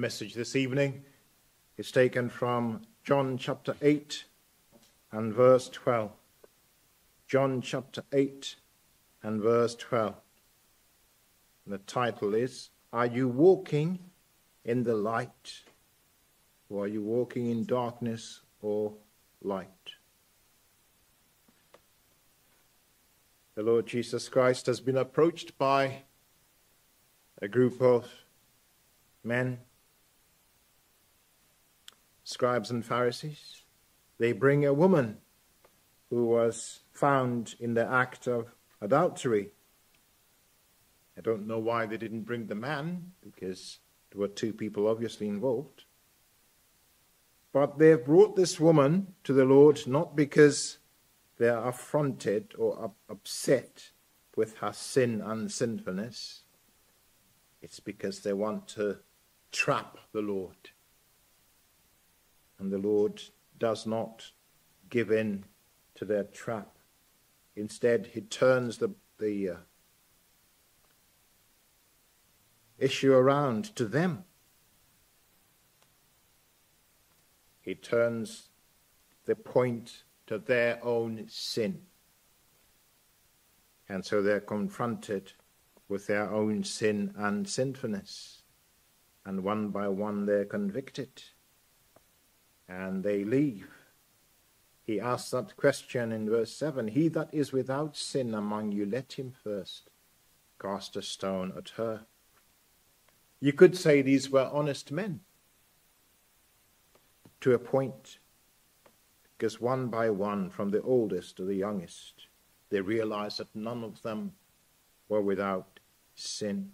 message this evening is taken from John chapter 8 and verse 12. John chapter 8 and verse 12. And the title is, Are you walking in the light? Or are you walking in darkness or light? The Lord Jesus Christ has been approached by a group of men, scribes and Pharisees. They bring a woman who was found in the act of adultery. I don't know why they didn't bring the man, because there were two people obviously involved. But they have brought this woman to the Lord not because they are affronted or upset with her sin and sinfulness. It's because they want to trap the Lord. And the Lord does not give in to their trap. Instead, he turns the issue around to them. He turns the point to their own sin. And so they're confronted with their own sin and sinfulness. And one by one they're convicted. And they leave. He asks that question in verse 7. He that is without sin among you, let him first cast a stone at her. You could say these were honest men. To a point. Because one by one, from the oldest to the youngest, they realized that none of them were without sin.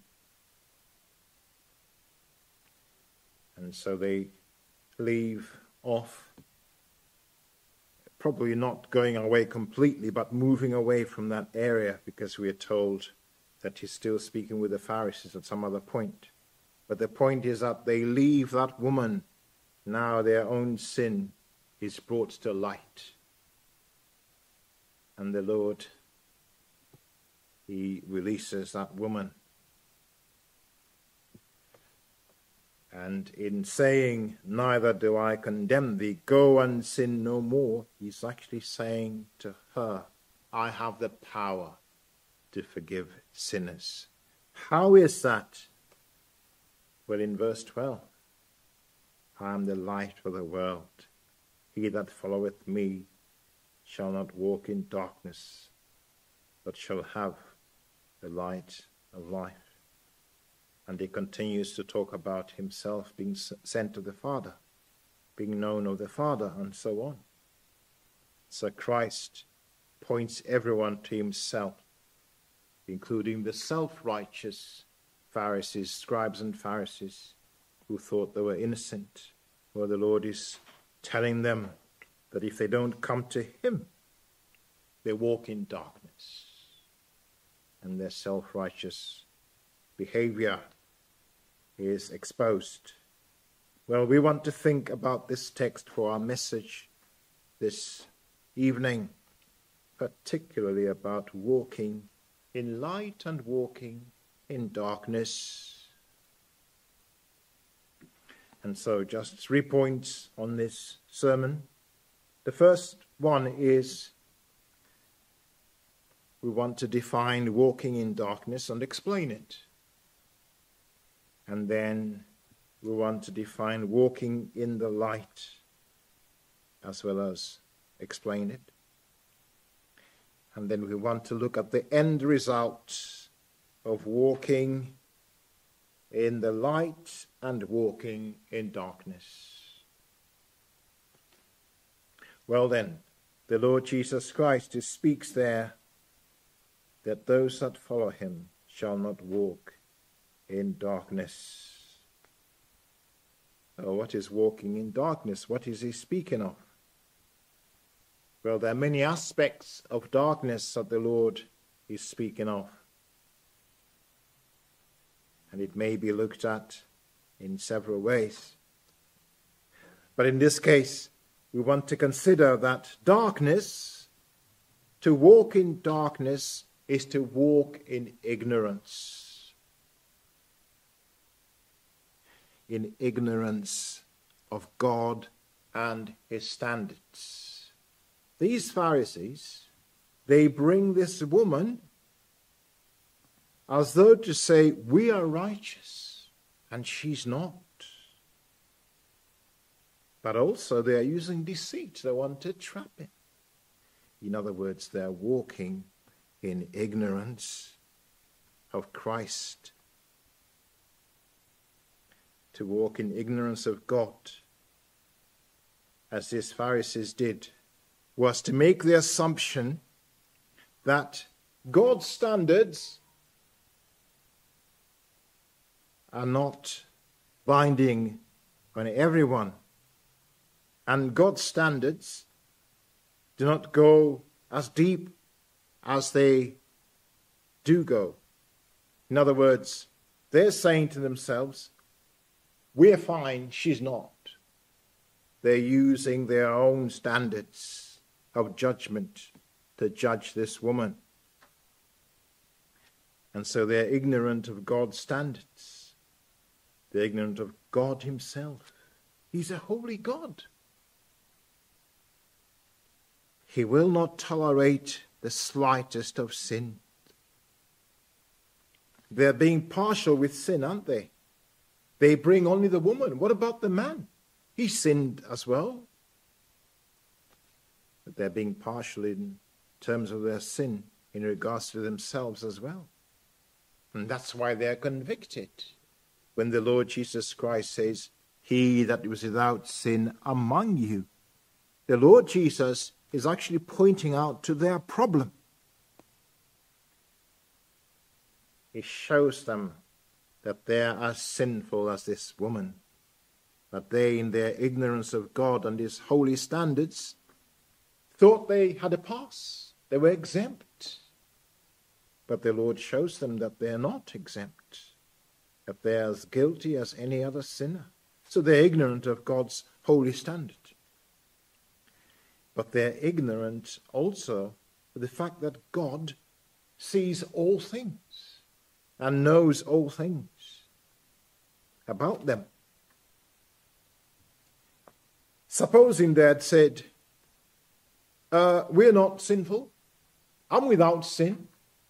And so they leave off, probably not going away completely, but moving away from that area, because we are told that he's still speaking with the Pharisees at some other point. But the point is that they leave that woman. Now their own sin is brought to light. And the Lord, he releases that woman. And in saying, neither do I condemn thee, go and sin no more, he's actually saying to her, I have the power to forgive sinners. How is that? Well, in verse 12, I am the light of the world. He that followeth me shall not walk in darkness, but shall have the light of life. And he continues to talk about himself being sent to the Father, being known of the Father, and so on. So Christ points everyone to himself, including the self-righteous Pharisees, scribes and Pharisees, who thought they were innocent. Well, the Lord is telling them that if they don't come to him, they walk in darkness. And their self-righteous behavior is exposed. Well, we want to think about this text for our message this evening, particularly about walking in light and walking in darkness. And so just 3 points on this sermon. The first one is we want to define walking in darkness and explain it. And then we want to define walking in the light as well as explain it. And then we want to look at the end result of walking in the light and walking in darkness. Well then, the Lord Jesus Christ speaks there that those that follow him shall not walk in darkness. Oh, what is walking in darkness? What is he speaking of? Well, there are many aspects of darkness that the Lord is speaking of. And it may be looked at in several ways. But in this case, we want to consider that darkness, to walk in darkness, is to walk in ignorance. in ignorance of God and his standards. These Pharisees, they bring this woman as though to say, we are righteous, and she's not. But also they are using deceit. They want to trap him. In other words, they're walking in ignorance of Christ. To walk in ignorance of God, as these Pharisees did, was to make the assumption that God's standards are not binding on everyone. And God's standards do not go as deep as they do go. In other words, they're saying to themselves, we're fine, she's not. They're using their own standards of judgment to judge this woman. And so they're ignorant of God's standards. They're ignorant of God himself. He's a holy God. He will not tolerate the slightest of sin. They're being partial with sin, aren't they? They bring only the woman. What about the man? He sinned as well. But they're being partial in terms of their sin in regards to themselves as well. And that's why they're convicted. When the Lord Jesus Christ says, he that was without sin among you, the Lord Jesus is actually pointing out to their problem. He shows them that they are as sinful as this woman, that they, in their ignorance of God and his holy standards, thought they had a pass. They were exempt. But the Lord shows them that they are not exempt, that they are as guilty as any other sinner. So they're ignorant of God's holy standard. But they're ignorant also of the fact that God sees all things and knows all things about them. Supposing they had said, we're not sinful, I'm without sin.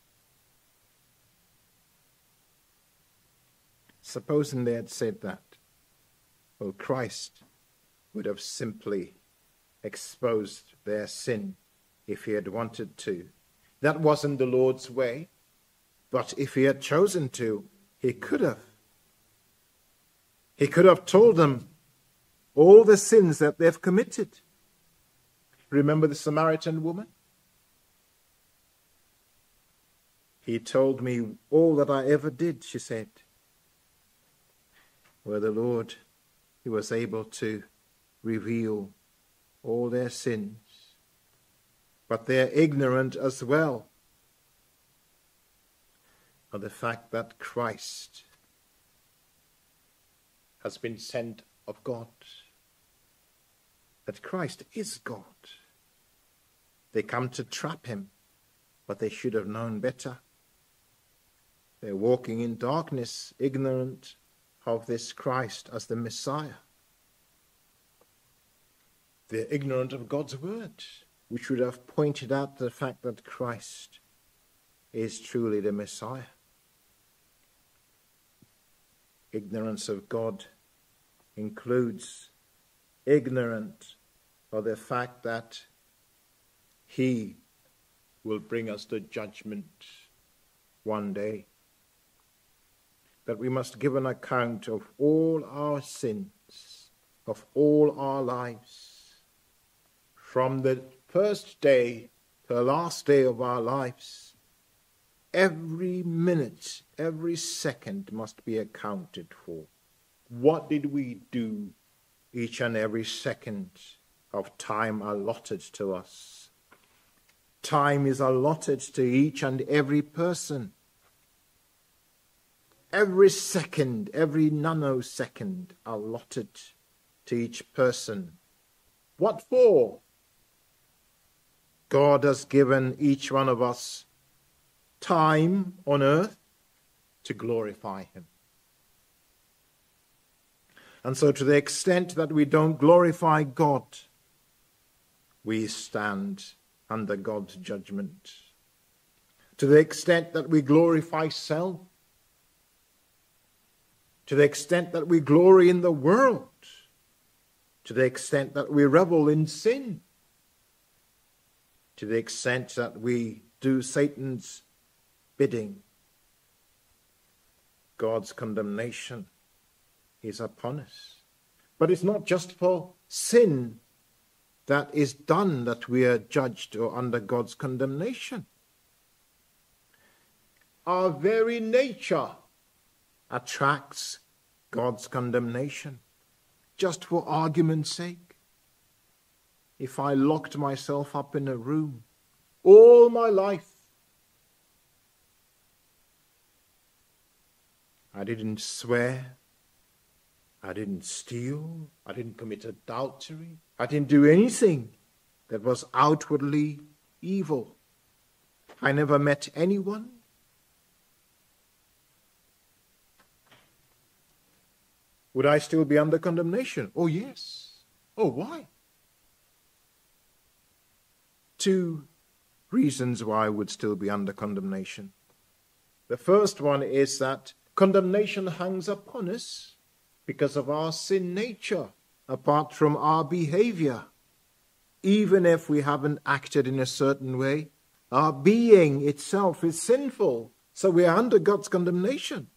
Supposing they had said that, well, Christ would have simply exposed their sin if he had wanted to. That wasn't the Lord's way, but if he had chosen to, he could have. He could have told them all the sins that they've committed. Remember the Samaritan woman? He told me all that I ever did, she said. Where the Lord, he was able to reveal all their sins. But they're ignorant as well of the fact that Christ has been sent of God. That Christ is God. They come to trap him, but they should have known better. They're walking in darkness, ignorant of this Christ as the Messiah. They're ignorant of God's word, which would have pointed out the fact that Christ is truly the Messiah. Ignorance of God includes ignorance of the fact that he will bring us to judgment one day. That we must give an account of all our sins, of all our lives, from the first day to the last day of our lives. Every minute, every second must be accounted for. What did we do each and every second of time allotted to us? Time is allotted to each and every person. Every second, every nanosecond allotted to each person. What for? God has given each one of us time on earth to glorify him. And so to the extent that we don't glorify God, we stand under God's judgment. To the extent that we glorify self, to the extent that we glory in the world, to the extent that we revel in sin, to the extent that we do Satan's bidding, God's condemnation is upon us. But it's not just for sin that is done that we are judged or under God's condemnation. Our very nature attracts God's condemnation. Just for argument's sake, if I locked myself up in a room all my life, I didn't swear, I didn't steal, I didn't commit adultery, I didn't do anything that was outwardly evil. I never met anyone. Would I still be under condemnation? Oh, yes. Oh, why? 2 reasons why I would still be under condemnation. The first one is that condemnation hangs upon us because of our sin nature, apart from our behavior. Even if we haven't acted in a certain way, our being itself is sinful, so we are under God's condemnation.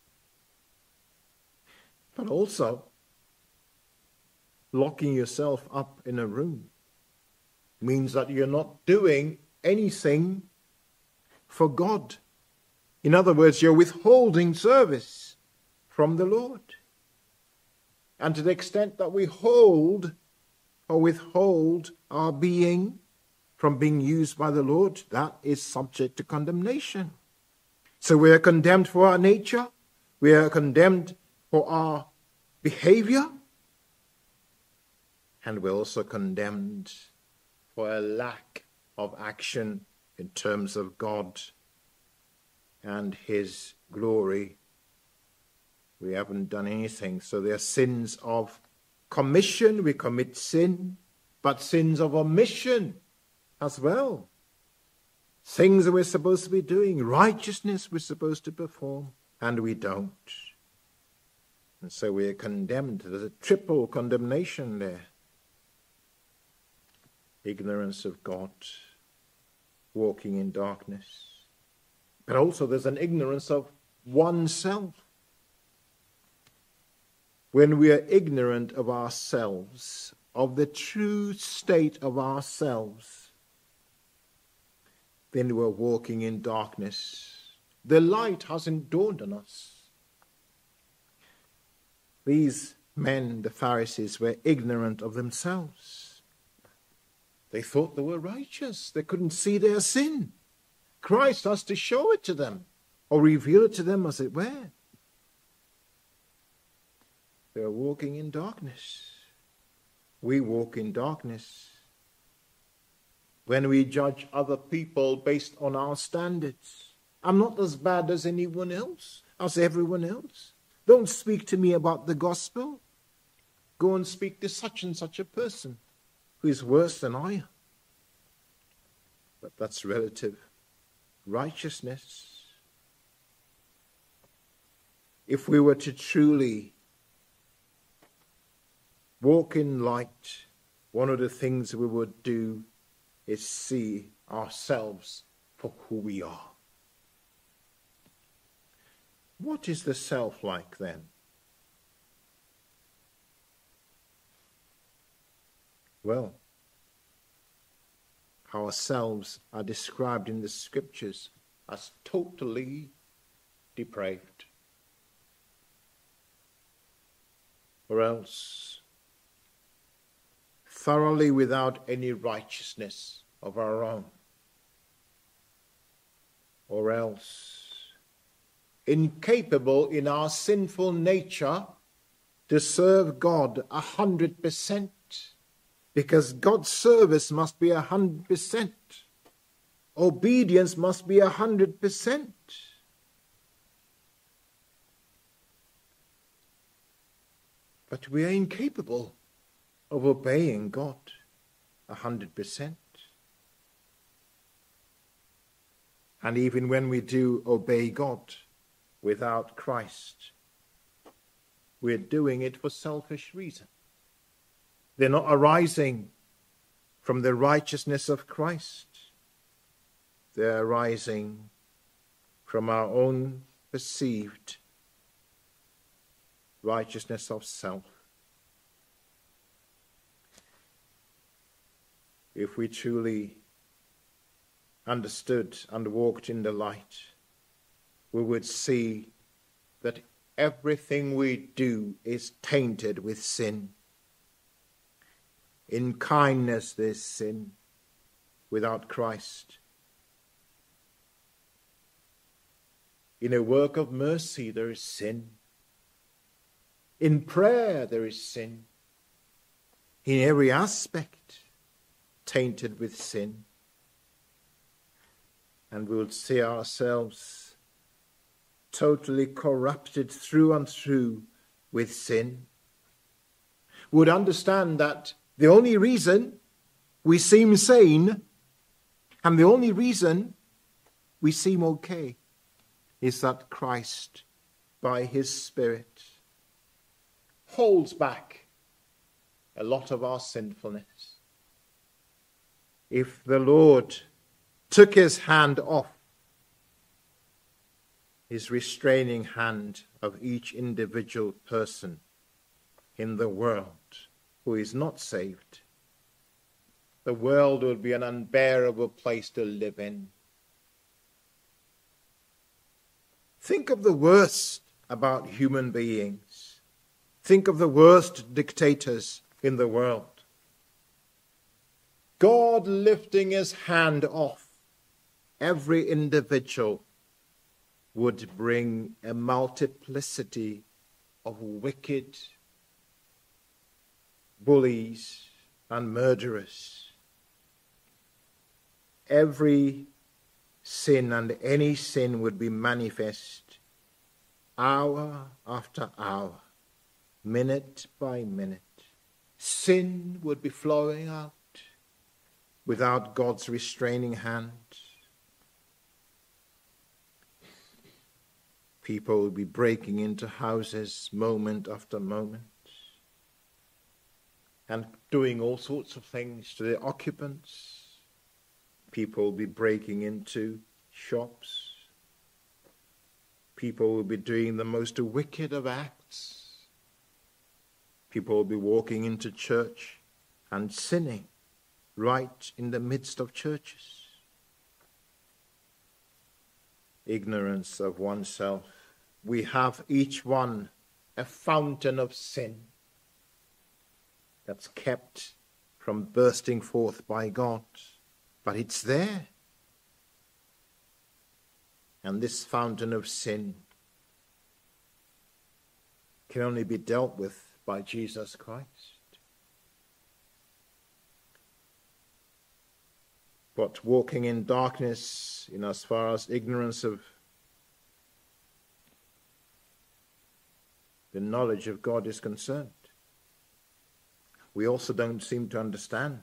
But also, locking yourself up in a room means that you're not doing anything for God. In other words, you're withholding service from the Lord. And to the extent that we hold or withhold our being from being used by the Lord, that is subject to condemnation. So we are condemned for our nature. We are condemned for our behavior. And we're also condemned for a lack of action in terms of God and His glory. We haven't done anything. So there are sins of commission, we commit sin, but sins of omission as well. Things that we're supposed to be doing, righteousness we're supposed to perform, and we don't. And so we are condemned. There's a triple condemnation there. Ignorance of God, walking in darkness. But also there's an ignorance of oneself. When we are ignorant of ourselves, of the true state of ourselves, then we're walking in darkness. The light hasn't dawned on us. These men, the Pharisees, were ignorant of themselves. They thought they were righteous. They couldn't see their sin. Christ has to show it to them, or reveal it to them, as it were. They are walking in darkness. We walk in darkness when we judge other people based on our standards. I'm not as bad as anyone else, as everyone else. Don't speak to me about the gospel. Go and speak to such and such a person who is worse than I am. But that's relative righteousness. If we were to truly walk in light, one of the things we would do is see ourselves for who we are. What is the self like then? Well, ourselves are described in the scriptures as totally depraved. Or else thoroughly without any righteousness of our own. Or else incapable in our sinful nature to serve God 100%, because God's service must be 100%. Obedience must be 100%. But we are incapable of obeying God 100%. And even when we do obey God without Christ, we're doing it for selfish reasons. They're not arising from the righteousness of Christ. They're arising from our own perceived righteousness of self. If we truly understood and walked in the light, we would see that everything we do is tainted with sin. In kindness there's sin without Christ. In a work of mercy there is sin. In prayer there is sin. In every aspect tainted with sin. And we will see ourselves totally corrupted through and through with sin. We would understand that the only reason we seem sane and the only reason we seem okay is that Christ, by his Spirit, holds back a lot of our sinfulness. If the Lord took his hand off, his restraining hand of each individual person in the world who is not saved, the world would be an unbearable place to live in. Think of the worst about human beings. Think of the worst dictators in the world. God lifting his hand off every individual would bring a multiplicity of wicked bullies and murderers. Every sin and any sin would be manifest hour after hour, minute by minute. Sin would be flowing out without God's restraining hand. People would be breaking into houses moment after moment and doing all sorts of things to the occupants. People will be breaking into shops. People will be doing the most wicked of acts. People will be walking into church and sinning right in the midst of churches. Ignorance of oneself. We have each one a fountain of sin that's kept from bursting forth by God. But it's there. And this fountain of sin can only be dealt with by Jesus Christ. But walking in darkness, in as far as ignorance of the knowledge of God is concerned, we also don't seem to understand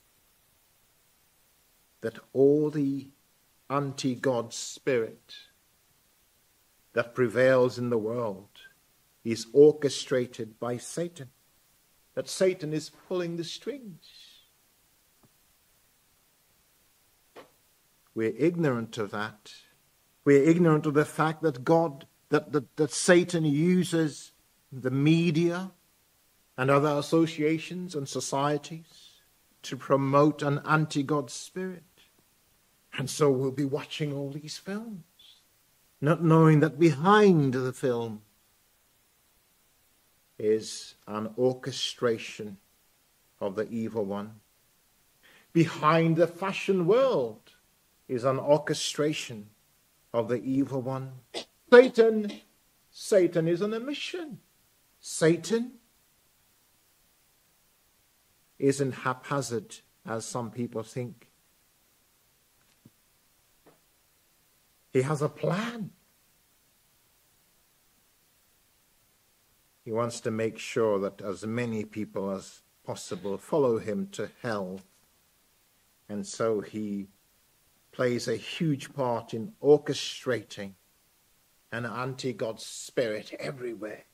that all the anti-God spirit that prevails in the world is orchestrated by Satan. That Satan is pulling the strings. We're ignorant of that. We're ignorant of the fact that that Satan uses the media and other associations and societies to promote an anti-God spirit. And so we'll be watching all these films, not knowing that behind the film is an orchestration of the evil one. Behind the fashion world is an orchestration of the evil one. Satan is on a mission. Satan isn't haphazard, as some people think. He has a plan. He wants to make sure that as many people as possible follow him to hell. And so he plays a huge part in orchestrating an anti-God spirit everywhere.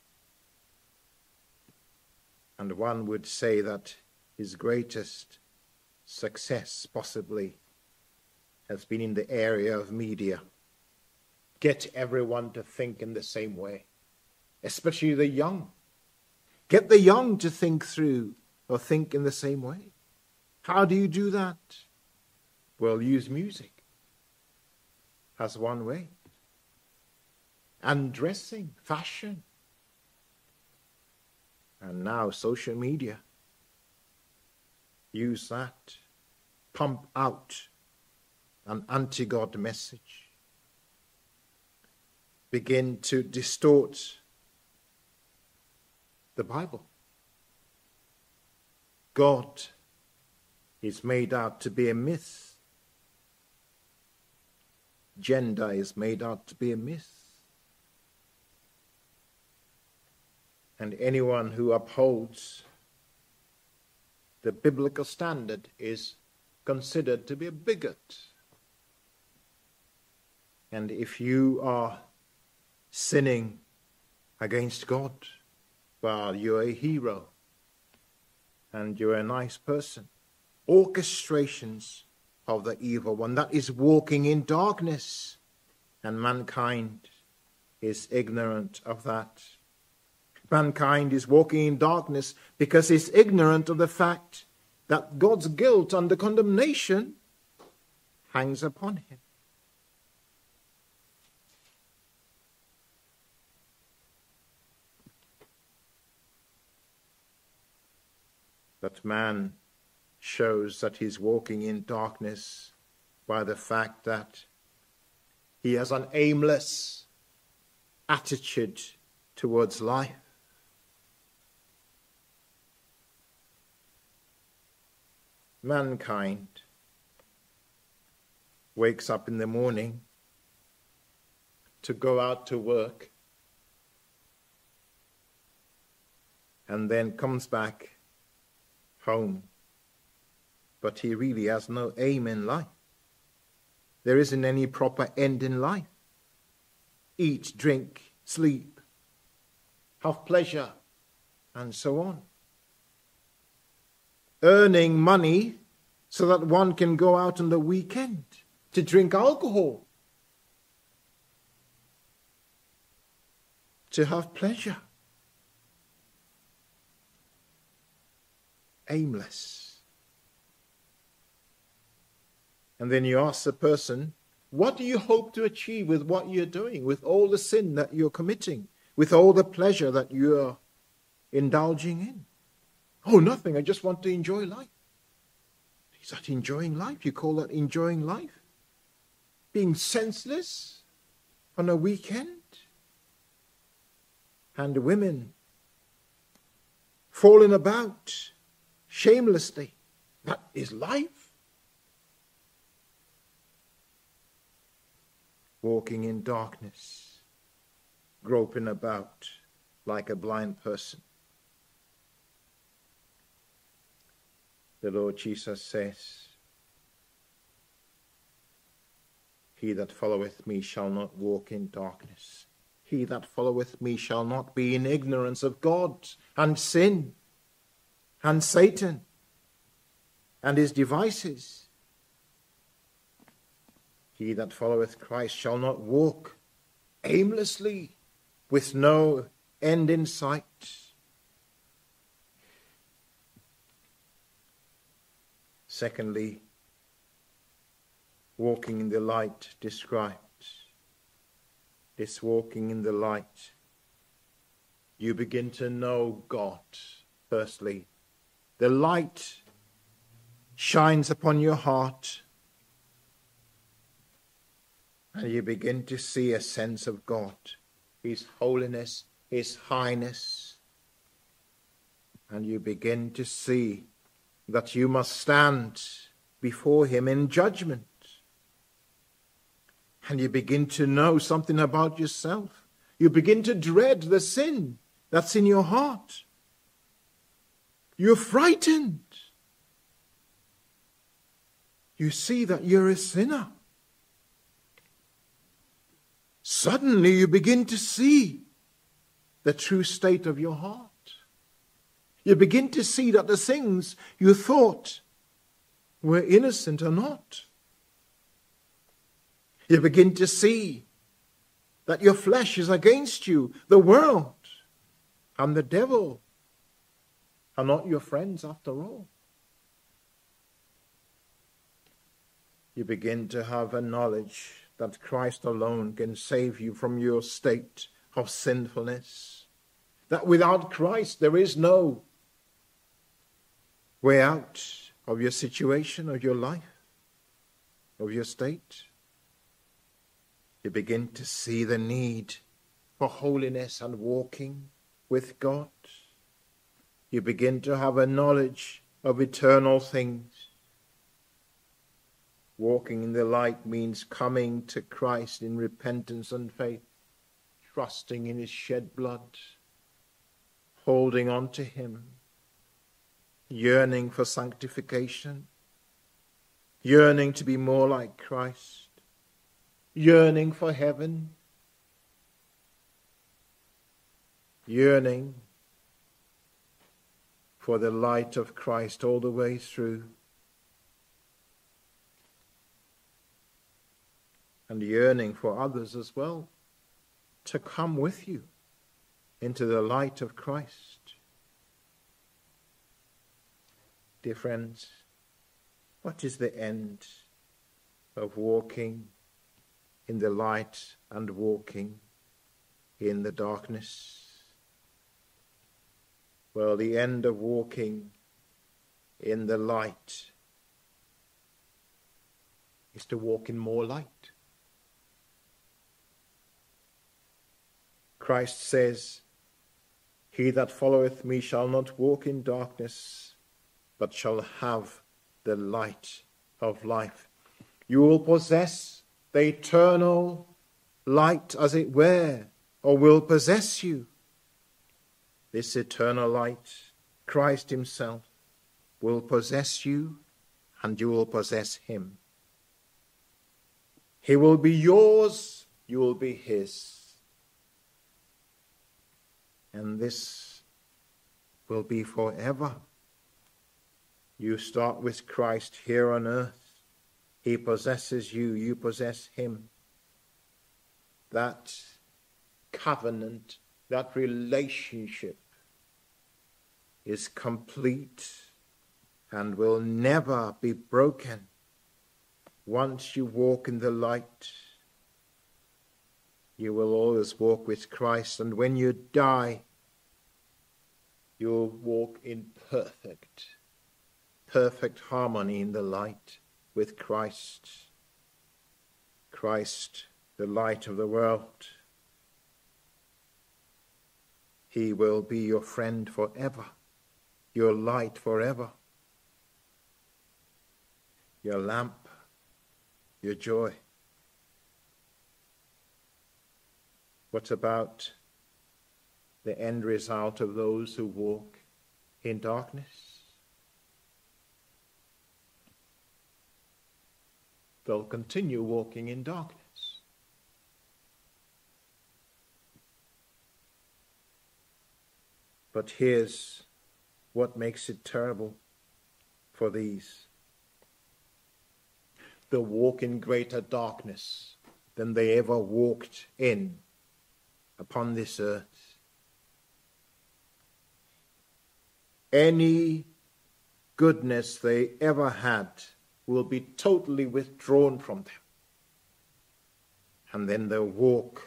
And one would say that his greatest success possibly has been in the area of media. Get everyone to think in the same way, especially the young. Get the young to think through or think in the same way. How do you do that? Well, use music as one way. And dressing, fashion. And now social media. Use that. Pump out an anti-God message. Begin to distort the Bible. God is made out to be a myth. Gender is made out to be a myth. And anyone who upholds the biblical standard is considered to be a bigot. And if you are sinning against God, well, you're a hero and you're a nice person. Orchestrations of the evil one, that is walking in darkness, and mankind is ignorant of that. Mankind is walking in darkness because it's ignorant of the fact that God's guilt and the condemnation hangs upon him. But man shows that he's walking in darkness by the fact that he has an aimless attitude towards life. Mankind wakes up in the morning to go out to work and then comes back home, but he really has no aim in life. There isn't any proper end in life. Eat, drink, sleep, have pleasure, and so on. Earning money so that one can go out on the weekend to drink alcohol, to have pleasure. Aimless. And then you ask the person, what do you hope to achieve with what you're doing, with all the sin that you're committing, with all the pleasure that you're indulging in? Oh, nothing. I just want to enjoy life. Is that enjoying life? You call that enjoying life? Being senseless on a weekend? And women falling about shamelessly. That is life. Walking in darkness, groping about like a blind person. The Lord Jesus says, he that followeth me shall not walk in darkness. He that followeth me shall not be in ignorance of God and sin and Satan and his devices. He that followeth Christ shall not walk aimlessly with no end in sight. Secondly, walking in the light described. This walking in the light, you begin to know God. Firstly, the light shines upon your heart, and you begin to see a sense of God, his holiness, his highness, and you begin to see that you must stand before him in judgment. And you begin to know something about yourself. You begin to dread the sin that's in your heart. You're frightened. You see that you're a sinner. Suddenly you begin to see the true state of your heart. You begin to see that the things you thought were innocent are not. You begin to see that your flesh is against you. The world and the devil are not your friends after all. You begin to have a knowledge that Christ alone can save you from your state of sinfulness. That without Christ there is no way out of your situation, of your life, of your state. You begin to see the need for holiness and walking with God. You begin to have a knowledge of eternal things. Walking in the light means coming to Christ in repentance and faith, trusting in his shed blood, holding on to him, yearning for sanctification, yearning to be more like Christ, yearning for heaven, yearning for the light of Christ all the way through, and yearning for others as well to come with you into the light of Christ. Dear friends, what is the end of walking in the light and walking in the darkness? Well, the end of walking in the light is to walk in more light. Christ says, "He that followeth me shall not walk in darkness, but shall have the light of life." You will possess the eternal light, as it were, or will possess you. This eternal light, Christ himself, will possess you, and you will possess him. He will be yours, you will be his. And this will be forever. You start with Christ here on earth. He possesses you, you possess him. That covenant, that relationship is complete and will never be broken once you walk in the light. You will always walk with Christ, and when you die, you'll walk in perfect harmony in the light with Christ. Christ, the light of the world. He will be your friend forever, your light forever, your lamp, your joy. What about the end result of those who walk in darkness? They'll continue walking in darkness. But here's what makes it terrible for these. They'll walk in greater darkness than they ever walked in upon this earth. Any goodness they ever had will be totally withdrawn from them. And then they'll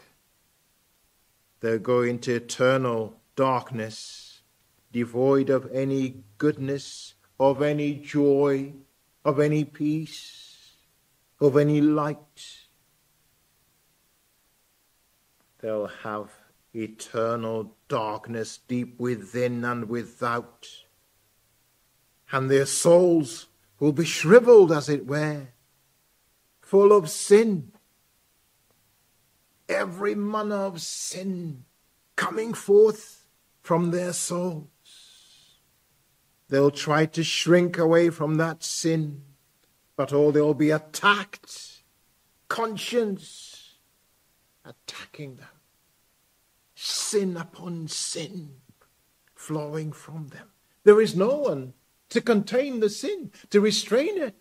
go into eternal darkness, devoid of any goodness, of any joy, of any peace, of any light. They'll have eternal darkness deep within and without. And their souls will be shriveled, as it were, full of sin. Every manner of sin coming forth from their souls. They'll try to shrink away from that sin, but they'll be attacked. Conscience attacking them. Sin upon sin flowing from them. There is no one to contain the sin, to restrain it.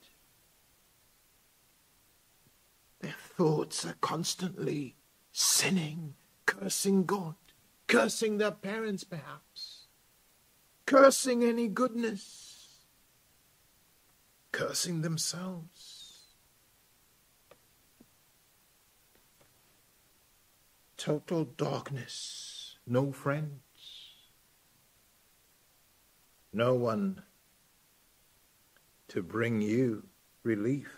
Their thoughts are constantly sinning, cursing God, cursing their parents perhaps, cursing any goodness, cursing themselves. Total darkness, no friends, no one to bring you relief.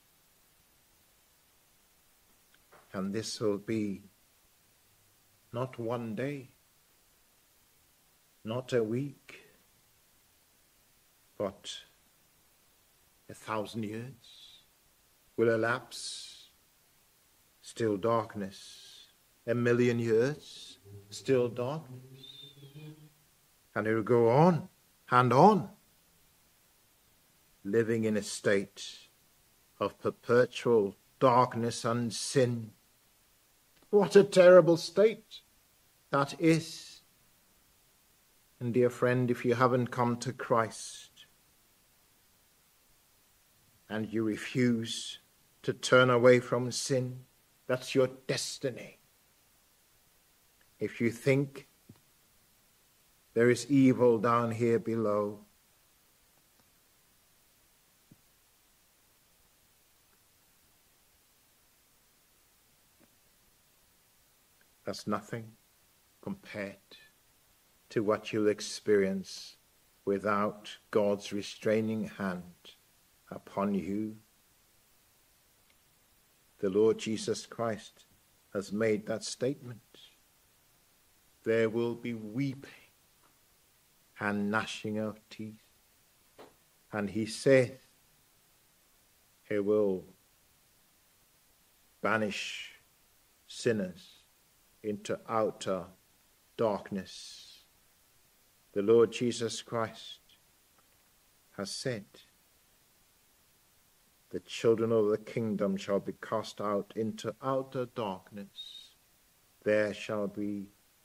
And this will be not one day, not a week, but 1,000 years will elapse. Still darkness. 1,000,000 years, still darkness. And it will go on and on, living in a state of perpetual darkness and sin. What a terrible state that is. And dear friend, if you haven't come to Christ and you refuse to turn away from sin, that's your destiny. If you think there is evil down here below, that's nothing compared to what you'll experience without God's restraining hand upon you. The Lord Jesus Christ has made that statement. There will be weeping and gnashing of teeth. And he saith, he will banish sinners into outer darkness. The Lord Jesus Christ has said, the children of the kingdom shall be cast out into outer darkness. There shall be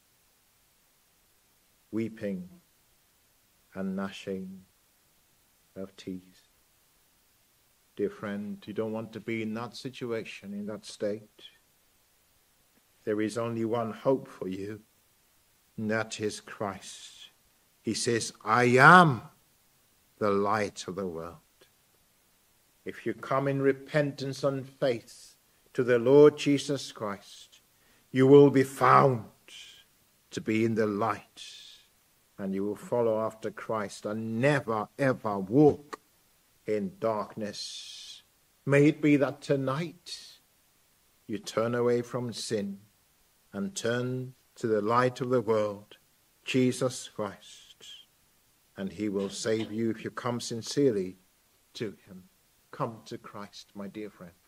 weeping and gnashing of teeth. Dear friend, you don't want to be in that situation, in that state. There is only one hope for you, and that is Christ. He says, I am the light of the world. If you come in repentance and faith to the Lord Jesus Christ, you will be found to be in the light, and you will follow after Christ and never ever walk in darkness. May it be that tonight you turn away from sin and turn to the light of the world, Jesus Christ, and he will save you if you come sincerely to him. Come to Christ, my dear friend.